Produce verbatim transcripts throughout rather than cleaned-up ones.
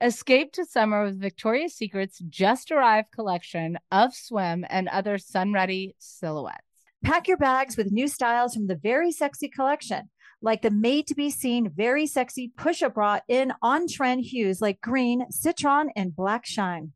Escape to summer with Victoria's Secret's just arrived collection of swim and other sun-ready silhouettes. Pack your bags with new styles from the Very Sexy collection, like the made-to-be-seen Very Sexy push-up bra in on-trend hues like green, citron, and black shine.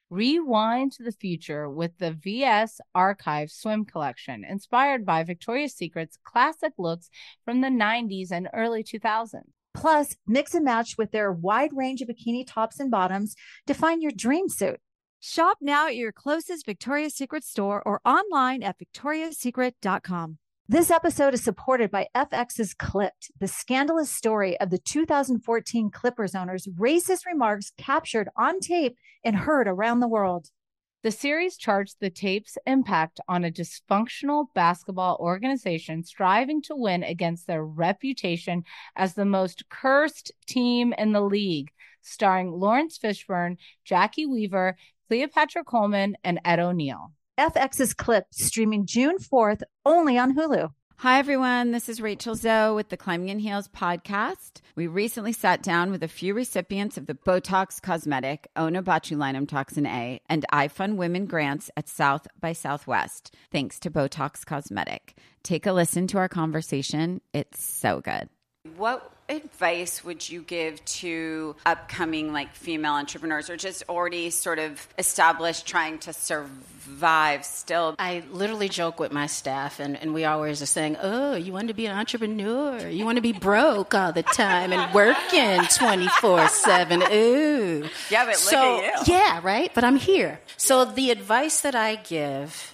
Rewind to the future with the V S Archive swim collection, inspired by Victoria's Secret's classic looks from the nineties and early two thousands. Plus, mix and match with their wide range of bikini tops and bottoms to find your dream suit. Shop now at your closest Victoria's Secret store or online at victorias secret dot com. This episode is supported by F X's Clipped, the scandalous story of the two thousand fourteen Clippers owner's racist remarks captured on tape and heard around the world. The series charts the tape's impact on a dysfunctional basketball organization striving to win against their reputation as the most cursed team in the league, starring Lawrence Fishburne, Jackie Weaver, Cleopatra Coleman, and Ed O'Neill. F X's Clipped, streaming June fourth, only on Hulu. Hi, everyone. This is Rachel Zoe with the Climbing in Heels podcast. We recently sat down with a few recipients of the Botox Cosmetic, Onabotulinum Toxin A, and iFund Women grants at South by Southwest, thanks to Botox Cosmetic. Take a listen to our conversation. It's so good. What advice would you give to upcoming like female entrepreneurs or just already sort of established trying to survive still? I literally joke with my staff and, and we always are saying, oh, you want to be an entrepreneur? You want to be broke all the time and working twenty-four seven. Ooh. Yeah, but so, look at you. Yeah, right? But I'm here. So the advice that I give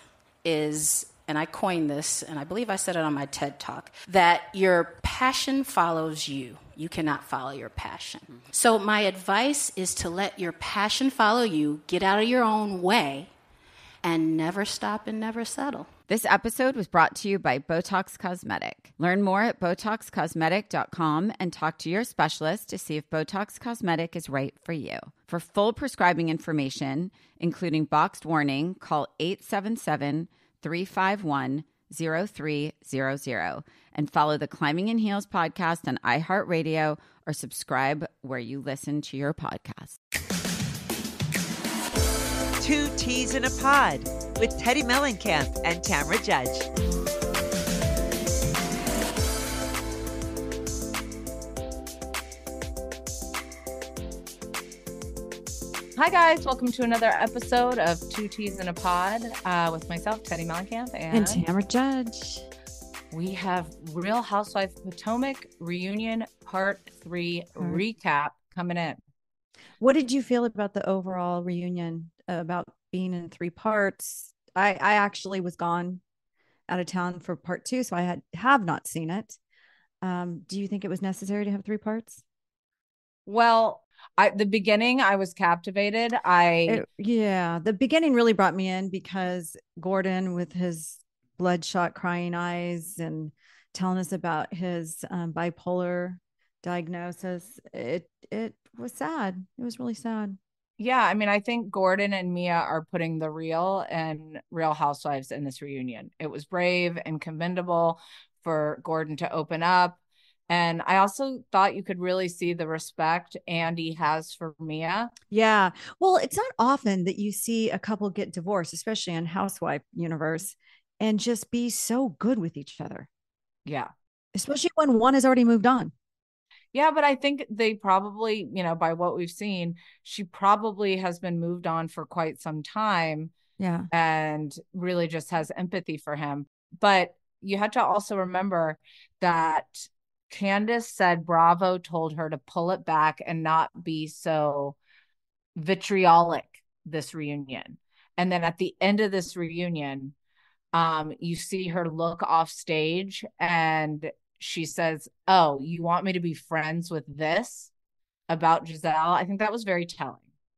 is, and I coined this, and I believe I said it on my TED Talk, that your passion follows you. You cannot follow your passion. Mm-hmm. So my advice is to let your passion follow you, get out of your own way, and never stop and never settle. This episode was brought to you by Botox Cosmetic. Learn more at botox cosmetic dot com and talk to your specialist to see if Botox Cosmetic is right for you. For full prescribing information, including boxed warning, call eight seven seven, three five one, zero three zero zero and follow the Climbing in Heels podcast on iHeartRadio or subscribe where you listen to your podcast. Two Teas in a Pod with Teddy Mellencamp and Tamra Judge. Hi, guys. Welcome to another episode of Two Teas in a Pod uh, with myself, Teddy Mellencamp, and, And Tamra Judge. We have Real Housewives of Potomac reunion part three Hmm. recap coming in. What did you feel about the overall reunion, uh, about being in three parts? I, I actually was gone out of town for part two, so I had have not seen it. Um, do you think it was necessary to have three parts? Well, I the beginning, I was captivated. I It- yeah, the beginning really brought me in because Gordon, with his bloodshot crying eyes and telling us about his um, bipolar diagnosis, it it was sad. It was really sad. yeah, I mean, I think Gordon and Mia are putting the real and Real Housewives in this reunion. It was brave and commendable for Gordon to open up. And I also thought you could really see the respect Andy has for Mia. Yeah. Well, it's not often that you see a couple get divorced, especially in Housewife universe, and just be so good with each other, Yeah. especially when one has already moved on. Yeah, but I think they probably, you know, by what we've seen, she probably has been moved on for quite some time Yeah. and really just has empathy for him. But you had to also remember that Candace said Bravo told her to pull it back and not be so vitriolic this reunion. And then at the end of this reunion, um, you see her look off stage and she says, oh, you want me to be friends with this about Giselle? I think that was very telling.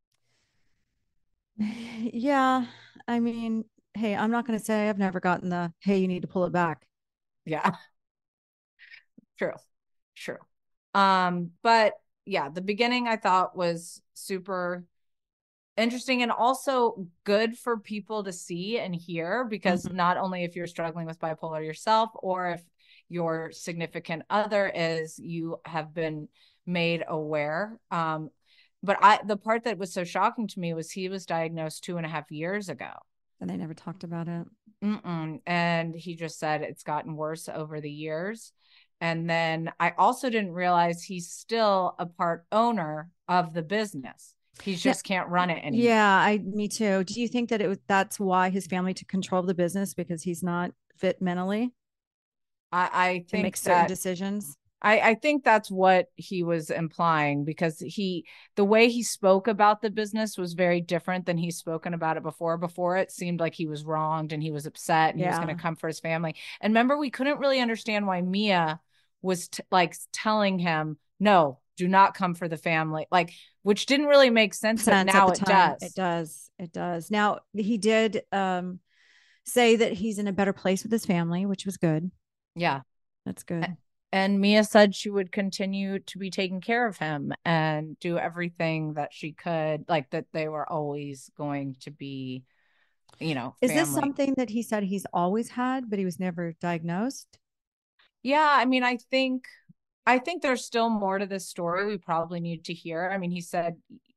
Yeah. I mean, hey, I'm not going to say I've never gotten the, hey, you need to pull it back. Yeah. True. True. Um, but yeah, the beginning I thought was super interesting and also good for people to see and hear, because Mhm. not only if you're struggling with bipolar yourself or if your significant other is, you have been made aware. Um, but I, the part that was so shocking to me was he was diagnosed two and a half years ago. And they never talked about it. Mm-mm. And he just said it's gotten worse over the years. And then I also didn't realize he's still a part owner of the business. He just yeah. can't run it anymore. Yeah, I, me too. Do you think that it was, that's why his family took control of the business, because he's not fit mentally? I, I think to make certain that, decisions. I, I think that's what he was implying, because he, the way he spoke about the business was very different than he's spoken about it before. Before, it seemed like he was wronged and he was upset and yeah. he was going to come for his family. And remember, we couldn't really understand why Mia was t- like telling him, no, do not come for the family, like, which didn't really make sense. sense but now it does. It does. It does. Now he did um, say that he's in a better place with his family, which was good. Yeah, that's good. And Mia said she would continue to be taking care of him and do everything that she could, like that they were always going to be, you know, Is family. This something that he said he's always had, but he was never diagnosed? Yeah, I mean, I think, I think there's still more to this story we probably need to hear. I mean, he said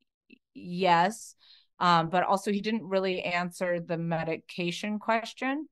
yes, um, but also he didn't really answer the medication question.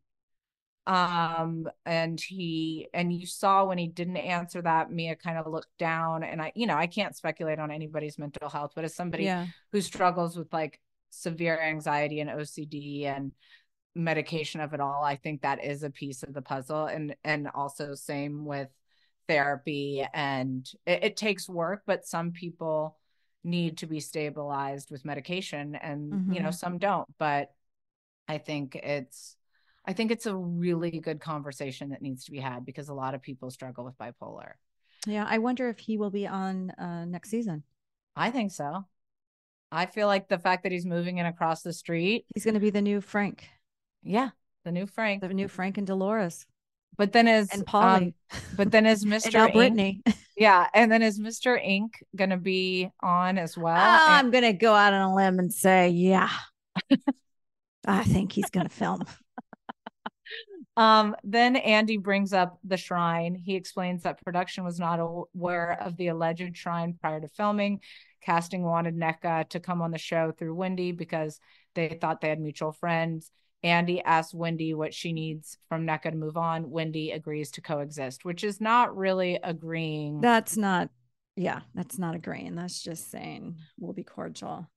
Um, and he, and you saw when he didn't answer that, Mia kind of looked down, and I, you know, I can't speculate on anybody's mental health, but as somebody yeah. who struggles with like severe anxiety and O C D and medication of it all, I think that is a piece of the puzzle. And, and also same with therapy, and it, it takes work, but some people need to be stabilized with medication and, mm-hmm. you know, some don't, but I think it's, I think it's a really good conversation that needs to be had, because a lot of people struggle with bipolar. Yeah. I wonder if he will be on uh, next season. I think so. I feel like the fact that he's moving in across the street. He's going to be the new Frank. Yeah. The new Frank. The new Frank and Dolores. But then is, and Polly. Um, but then is Mister and now Brittany. Yeah. And then is Mister Ink going to be on as well? Oh, and- I'm going to go out on a limb and say, yeah, I think he's going to film. Um, then Andy brings up the shrine. He explains that production was not aware of the alleged shrine prior to filming. Casting wanted Nneka to come on the show through Wendy because they thought they had mutual friends. Andy asks Wendy what she needs from Nneka to move on. Wendy agrees to coexist, which is not really agreeing. That's not, yeah, that's not agreeing. That's just saying we'll be cordial.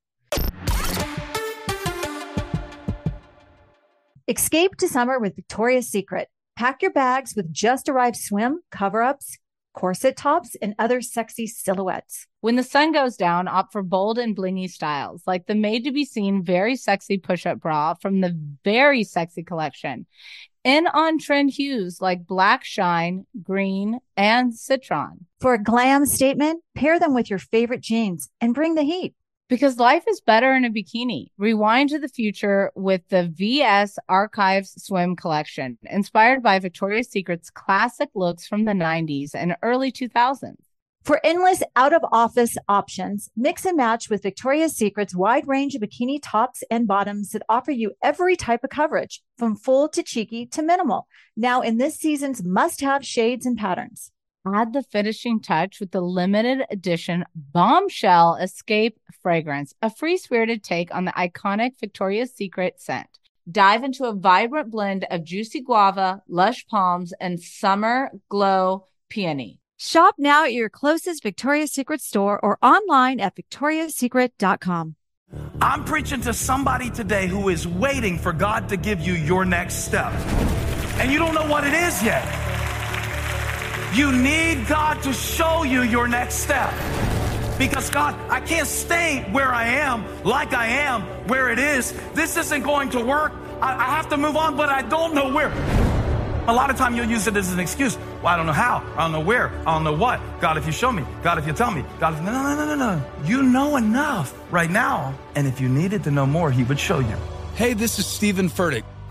Escape to summer with Victoria's Secret. Pack your bags with just arrived swim, cover-ups, corset tops, and other sexy silhouettes. When the sun goes down, opt for bold and blingy styles, like the made-to-be-seen very sexy push-up bra from the Very Sexy collection. In on-trend hues like black shine, green, and citron. For a glam statement, pair them with your favorite jeans and bring the heat. Because life is better in a bikini. Rewind to the future with the V S Archives Swim Collection, inspired by Victoria's Secret's classic looks from the nineties and early two thousands. For endless out-of-office options, mix and match with Victoria's Secret's wide range of bikini tops and bottoms that offer you every type of coverage, from full to cheeky to minimal. Now in this season's must-have shades and patterns. Add the finishing touch with the limited edition Bombshell Escape fragrance, a free-spirited take on the iconic Victoria's Secret scent. Dive into a vibrant blend of juicy guava, lush palms, and summer glow peony. Shop now at your closest Victoria's Secret store or online at victorias secret dot com. I'm preaching to somebody today who is waiting for God to give you your next step, and you don't know what it is yet. You need God to show you your next step. Because God, I can't stay where I am, like I am, where it is. This isn't going to work. I, I have to move on, but I don't know where. A lot of time you'll use it as an excuse. Well, I don't know how. I don't know where. I don't know what. God, if you show me. God, if you tell me. God, if... No, no, no, no, no. You know enough right now. And if you needed to know more, he would show you. Hey, this is Stephen Furtick.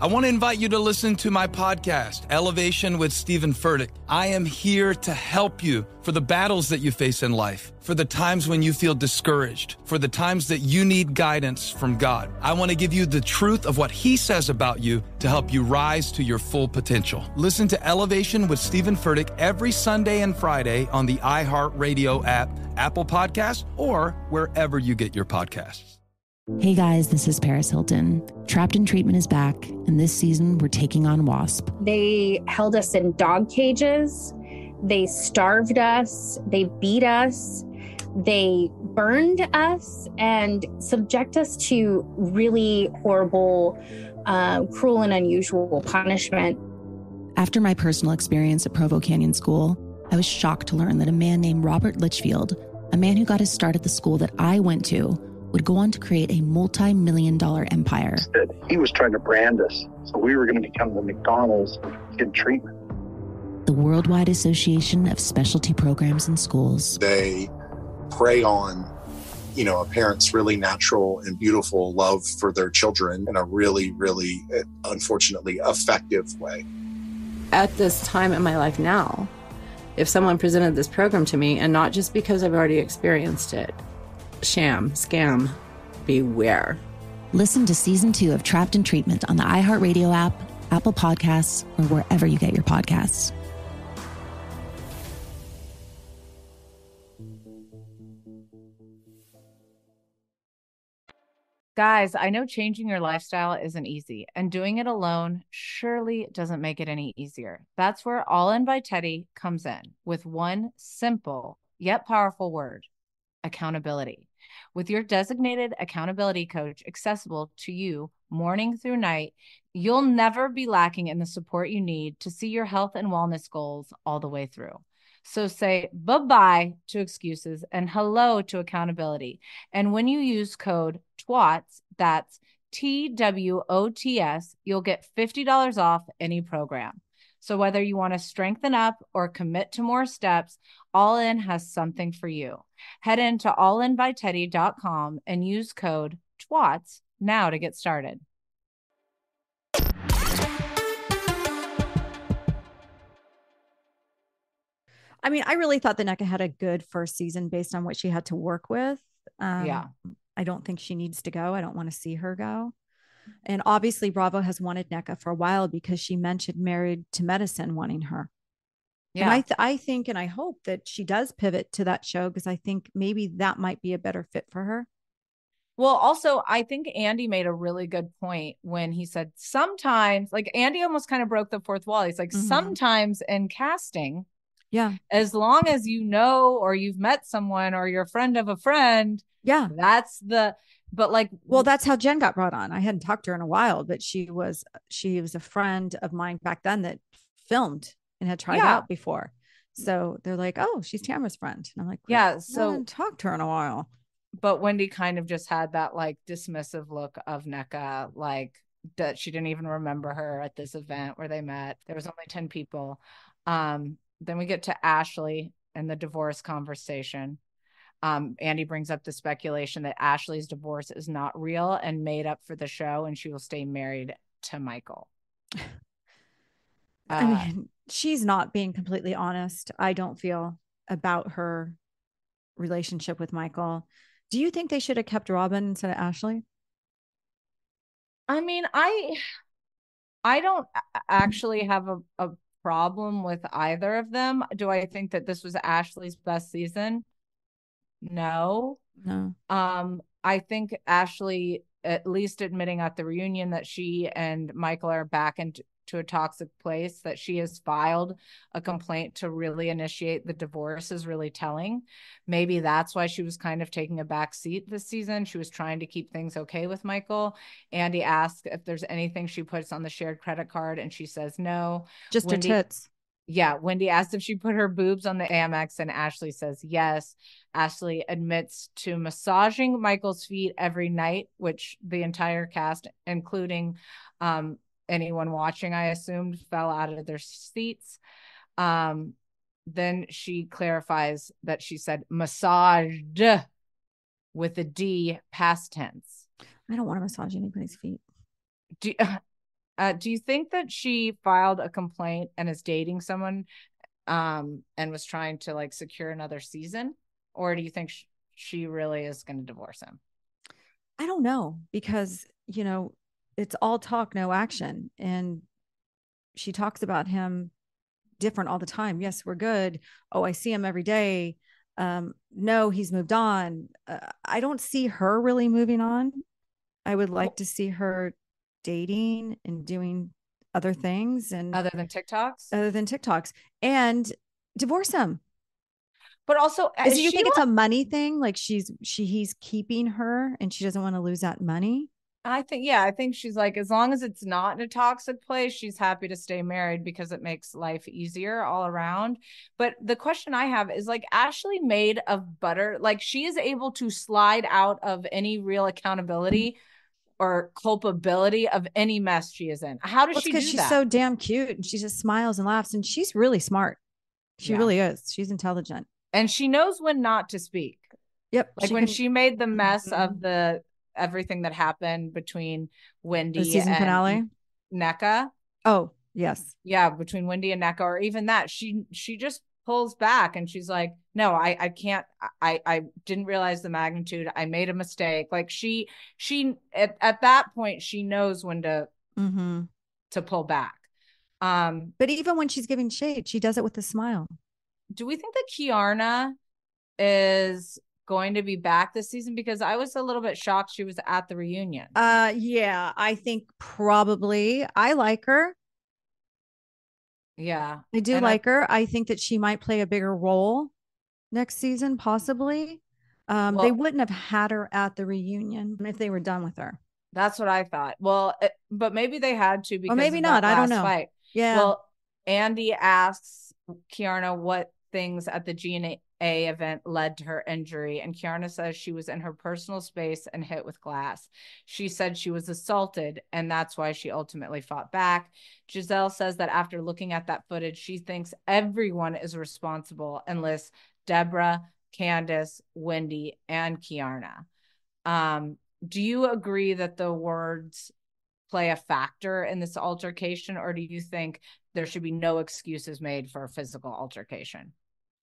I want to invite you to listen to my podcast, Elevation with Stephen Furtick. I am here to help you for the battles that you face in life, for the times when you feel discouraged, for the times that you need guidance from God. I want to give you the truth of what He says about you to help you rise to your full potential. Listen to Elevation with Stephen Furtick every Sunday and Friday on the iHeartRadio app, Apple Podcasts, or wherever you get your podcasts. Hey guys, this is Paris Hilton. Trapped in Treatment is back, and this season we're taking on WASP. They held us in dog cages. They starved us. They beat us. They burned us and subject us to really horrible, uh, cruel and unusual punishment. After my personal experience at Provo Canyon School, I was shocked to learn that a man named Robert Litchfield, a man who got his start at the school that I went to, would go on to create a multi-million dollar empire. He was trying to brand us, so we were going to become the McDonald's of kid treatment. The Worldwide Association of Specialty Programs in Schools. They prey on, you know, a parent's really natural and beautiful love for their children in a really, really, unfortunately, effective way. At this time in my life now, if someone presented this program to me, and not just because I've already experienced it, sham, scam, beware. Listen to season two of Trapped in Treatment on the iHeartRadio app, Apple Podcasts, or wherever you get your podcasts. Guys, I know changing your lifestyle isn't easy, and doing it alone surely doesn't make it any easier. That's where All In by Teddy comes in with one simple yet powerful word: accountability. With your designated accountability coach accessible to you morning through night, you'll never be lacking in the support you need to see your health and wellness goals all the way through. So say bye-bye to excuses and hello to accountability. And when you use code TWOTS, that's T W O T S, you'll get fifty dollars off any program. So whether you want to strengthen up or commit to more steps, All In has something for you. Head into all in by teddy dot com and use code TWATS now to get started. I mean, I really thought that Nneka had a good first season based on what she had to work with. Um, yeah. I don't think she needs to go. I don't want to see her go. And obviously Bravo has wanted Nneka for a while because she mentioned Married to Medicine wanting her. Yeah. And I, th- I think, and I hope that she does pivot to that show, because I think maybe that might be a better fit for her. Well, also, I think Andy made a really good point when he said sometimes, like Andy almost kind of broke the fourth wall. He's like, mm-hmm. sometimes in casting, yeah, as long as you know, or you've met someone, or you're a friend of a friend, yeah, that's the, but like, well, that's how Jen got brought on. I hadn't talked to her in a while, but she was, she was a friend of mine back then that filmed and had tried yeah. out before. So they're like, oh, she's Tamara's friend. And I'm like, yeah, so I haven't talked to her in a while. But Wendy kind of just had that like dismissive look of Nneka, like that she didn't even remember her at this event where they met. There was only ten people. Um, then we get to Ashley and the divorce conversation. Um, Andy brings up the speculation that Ashley's divorce is not real and made up for the show, and she will stay married to Michael. I mean, she's not being completely honest, I don't feel, about her relationship with Michael. Do you think they should have kept Robin instead of Ashley? I mean, I I don't actually have a, a problem with either of them. Do I think that this was Ashley's best season? No. No. Um, I think Ashley at least admitting at the reunion that she and Michael are back into to a toxic place, that she has filed a complaint to really initiate the divorce, is really telling. Maybe that's why she was kind of taking a back seat this season. She was trying to keep things okay with Michael. Andy asked if there's anything she puts on the shared credit card, and she says no. Just Wendy, her tits. Yeah. Wendy asked if she put her boobs on the Amex, and Ashley says yes. Ashley admits to massaging Michael's feet every night, which the entire cast, including um, anyone watching, I assumed, fell out of their seats. Um, then she clarifies that she said massaged with a D, past tense. I don't want to massage anybody's feet. Do, Uh, do you think that she filed a complaint and is dating someone um, and was trying to like secure another season? Or do you think sh- she really is going to divorce him? I don't know, because, you know, it's all talk, no action. And she talks about him different all the time. Yes, we're good. Oh, I see him every day. Um, no, he's moved on. Uh, I don't see her really moving on. I would like to see her dating and doing other things, and other than TikToks, other than TikToks, and divorce him. But also, is do you think it's a money thing? Like she's she he's keeping her and she doesn't want to lose that money? I think, yeah, I think she's like, as long as it's not in a toxic place, she's happy to stay married because it makes life easier all around. But the question I have is like, Ashley made of butter, like she is able to slide out of any real accountability or culpability of any mess she is in. How does well, she do because she's that? so damn cute and she just smiles and laughs, and she's really smart. She yeah. really is. She's intelligent. And she knows when not to speak. Yep. Like she when can... she made the mess mm-hmm. of the everything that happened between Wendy the season and finale. Nneka. Oh, yes. Yeah, between Wendy and Nneka, or even that. She she just pulls back and she's like, no, I I can't, I I didn't realize the magnitude. I made a mistake. Like she she at, at that point she knows when to mm-hmm. to pull back. Um, but even when she's giving shade, she does it with a smile. Do we think that Kiarna is going to be back this season? Because I was a little bit shocked she was at the reunion. Uh, yeah, I think probably. I like her. Yeah, I do and like I, her. I think that she might play a bigger role next season, possibly. Um, well, they wouldn't have had her at the reunion if they were done with her. That's what I thought. Well, it, but maybe they had to because or maybe of not. That I don't know. Fight. Yeah. Well, Andy asks Kiarna what things at the G N A event led to her injury, and Kiarna says she was in her personal space and hit with glass. She said she was assaulted, and that's why she ultimately fought back. Giselle says that after looking at that footage, she thinks everyone is responsible and lists Deborah, Candace, Wendy, and Kiarna. Um, do you agree that the words play a factor in this altercation, or do you think there should be no excuses made for a physical altercation?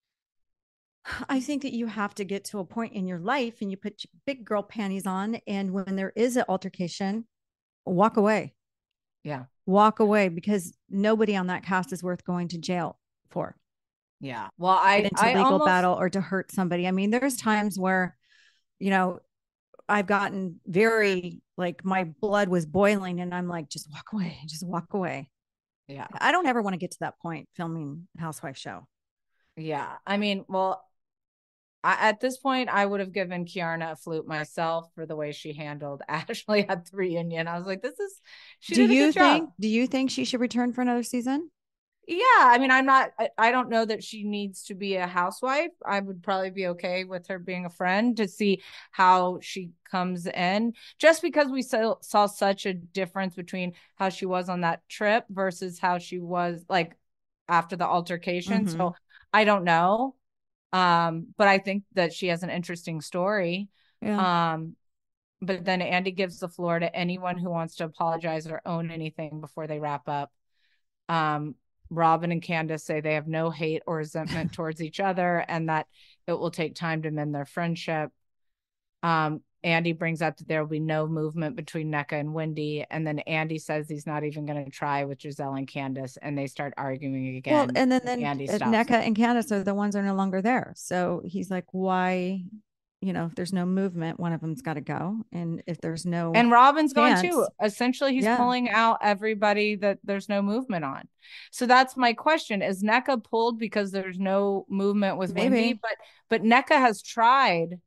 I think that you have to get to a point in your life and you put your big girl panties on, and when there is an altercation, walk away. Yeah. Walk away, because nobody on that cast is worth going to jail for. Yeah. Well, I get into I legal almost... battle or to hurt somebody. I mean, there's times where, you know, I've gotten very like my blood was boiling and I'm like, just walk away, just walk away. Yeah. I don't ever want to get to that point filming Housewife show. Yeah. I mean, well, I, at this point, I would have given Kiarna a flute myself for the way she handled Ashley at the reunion. I was like, this is, she do did a you good think, job. do you think she should return for another season? Yeah. I mean, I'm not, I, I don't know that she needs to be a housewife. I would probably be okay with her being a friend to see how she comes in, just because we saw, saw such a difference between how she was on that trip versus how she was like after the altercation. Mm-hmm. So I don't know. Um, but I think that she has an interesting story. Yeah. Um, but then Andy gives the floor to anyone who wants to apologize or own anything before they wrap up. Um, Robin and Candace say they have no hate or resentment towards each other and that it will take time to mend their friendship. Um, Andy brings up that there will be no movement between Nneka and Wendy. And then Andy says he's not even going to try with Giselle and Candace, and they start arguing again. Well, and then, then Andy Nneka and Candace are the ones that are no longer there. So he's like, why, you know, if there's no movement, one of them's got to go. And if there's no, and Robin's chance, gone too. Essentially, he's yeah. pulling out everybody that there's no movement on. So that's my question. Is Nneka pulled because there's no movement with Maybe. Wendy? But, but Nneka has tried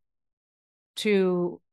to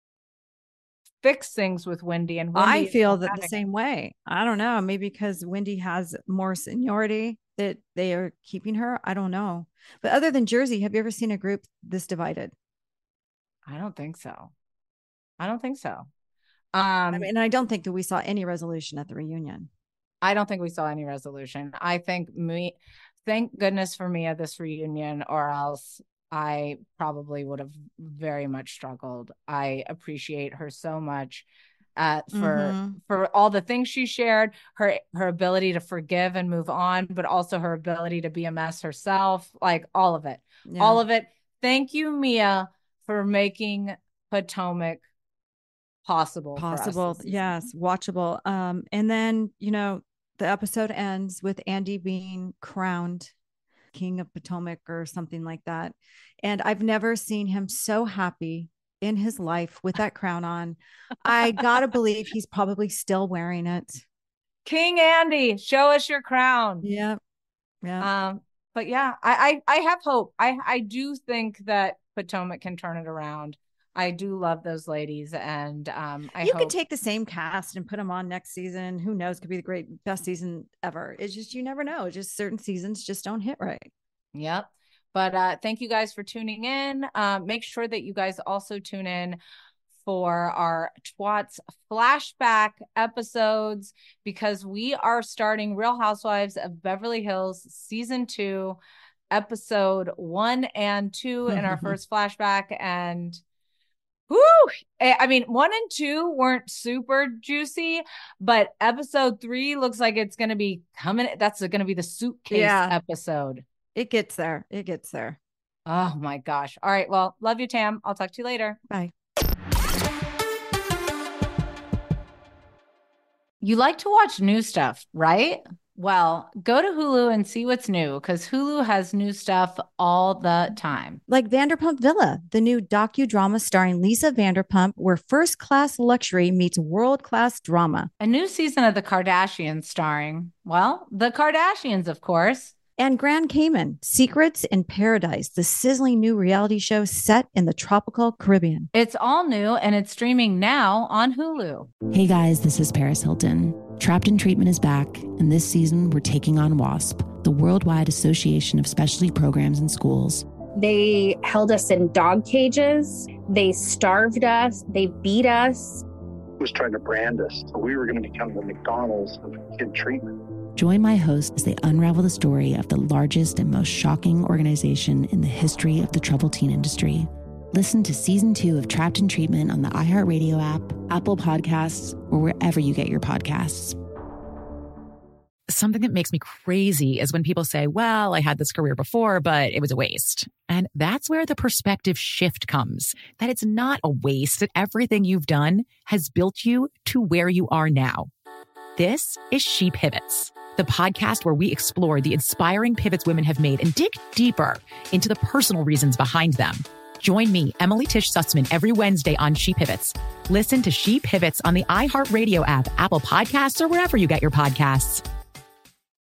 fix things with Wendy, and Wendy I feel that the same way. I don't know, maybe because Wendy has more seniority that they are keeping her. I don't know. But other than Jersey, have you ever seen a group this divided? I don't think so. I don't think so. Um, I mean, I don't think that we saw any resolution at the reunion. I don't think we saw any resolution. I think me, thank goodness for me at this reunion, or else I probably would have very much struggled. I appreciate her so much. uh, for Mm-hmm. for all the things she shared, her her ability to forgive and move on, but also her ability to be a mess herself, like all of it, Yeah. all of it. Thank you, Mia, for making Potomac possible. for us Possible. this season. Yes. Watchable. Um, and then, you know, the episode ends with Andy being crowned King of Potomac or something like that. And I've never seen him so happy in his life with that crown on. I gotta believe he's probably still wearing it. King Andy, show us your crown. Yeah. Yeah. Um, but yeah, I, I I have hope. I I do think that Potomac can turn it around. I do love those ladies, and um, I you hope could take the same cast and put them on next season. Who knows? Could be the great best season ever. It's just, you never know. It's just certain seasons just don't hit right. Yep. But uh, thank you guys for tuning in. Um, make sure that you guys also tune in for our Twats flashback episodes, because we are starting Real Housewives of Beverly Hills season two, episode one and two in our first flashback. And whoo, I mean, one and two weren't super juicy, but episode three looks like it's going to be coming. That's going to be the suitcase Yeah. episode. It gets there. It gets there. Oh my gosh. All right. Well, love you, Tam. I'll talk to you later. Bye. You like to watch new stuff, right? Well, go to Hulu and see what's new, because Hulu has new stuff all the time. Like Vanderpump Villa, the new docudrama starring Lisa Vanderpump, where first-class luxury meets world-class drama. A new season of The Kardashians starring, well, the Kardashians, of course. And Grand Cayman, Secrets in Paradise, the sizzling new reality show set in the tropical Caribbean. It's all new and it's streaming now on Hulu. Hey guys, this is Paris Hilton. Trapped in Treatment is back, and this season we're taking on WASP, the Worldwide Association of Specialty Programs and Schools. They held us in dog cages. They starved us. They beat us. Was trying to brand us. So we were going to become the McDonald's of kid treatment. Join my host as they unravel the story of the largest and most shocking organization in the history of the troubled teen industry. Listen to season two of Trapped in Treatment on the iHeartRadio app, Apple Podcasts, or wherever you get your podcasts. Something that makes me crazy is when people say, well, I had this career before, but it was a waste. And that's where the perspective shift comes, that it's not a waste, that everything you've done has built you to where you are now. This is She Pivots, the podcast where we explore the inspiring pivots women have made and dig deeper into the personal reasons behind them. Join me, Emily Tish Sussman, every Wednesday on She Pivots. Listen to She Pivots on the iHeartRadio app, Apple Podcasts, or wherever you get your podcasts.